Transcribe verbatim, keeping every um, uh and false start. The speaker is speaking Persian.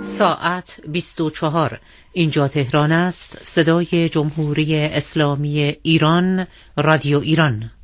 ساعت بیست و چهار. اینجا تهران است. صدای جمهوری اسلامی ایران، رادیو ایران.